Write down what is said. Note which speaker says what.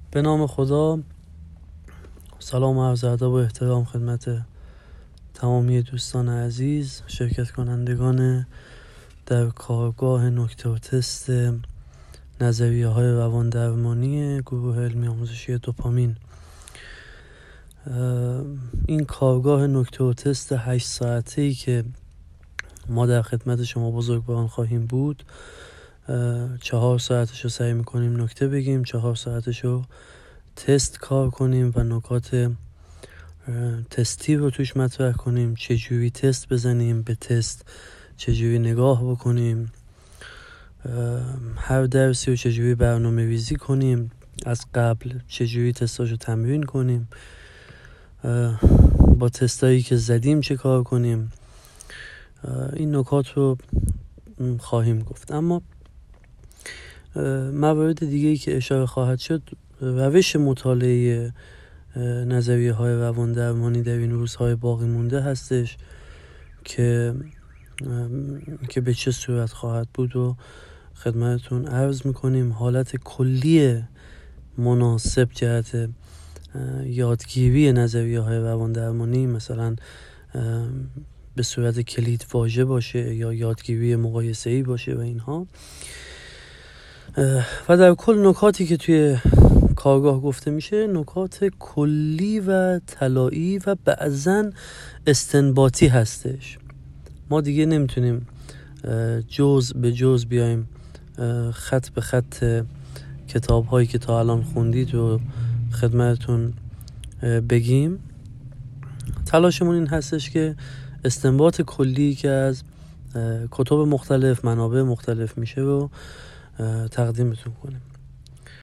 Speaker 1: به نام خدا. سلام و عرض ادب و احترام خدمت تمامی دوستان عزیز، شرکت کنندگان در کارگاه نکته و تست نظریه های روان درمانی گروه علمی آموزشی دوپامین. این کارگاه نکته و تست 8 ساعته‌ای که ما در خدمت شما بزرگواران خواهیم بود، 4 ساعتش رو سعی میکنیم نکته بگیم، 4 ساعتش رو تست کار کنیم و نکات تستی رو توش مطرح کنیم، چجوری تست بزنیم، به تست چجوری نگاه بکنیم، هر درسی رو چجوری برنامه ریزی کنیم، از قبل چجوری تستاشو تمرین کنیم، با تستایی که زدیم چه کار کنیم. این نکات رو خواهیم گفت. اما موارد دیگه‌ای که اشاره خواهد شد، روش مطالعه نظریه های روان درمانی در این روزهای باقی مونده هستش که به چه صورت خواهد بود و خدمتتون عرض میکنیم. حالت کلی مناسب جهت یادگیری نظریه های روان درمانی مثلا به صورت کلید واژه باشه یا یادگیری مقایسه‌ای باشه و اینها، و در کل نکاتی که توی کارگاه گفته میشه نکات کلی و طلایی و بعضن استنباطی هستش. ما دیگه نمیتونیم جز به جز بیایم خط به خط کتاب هایی که تا الان خوندید و خدمتتون بگیم. تلاشمون این هستش که استنباط کلی که از کتب مختلف، منابع مختلف میشه رو تقدیمتون کنیم.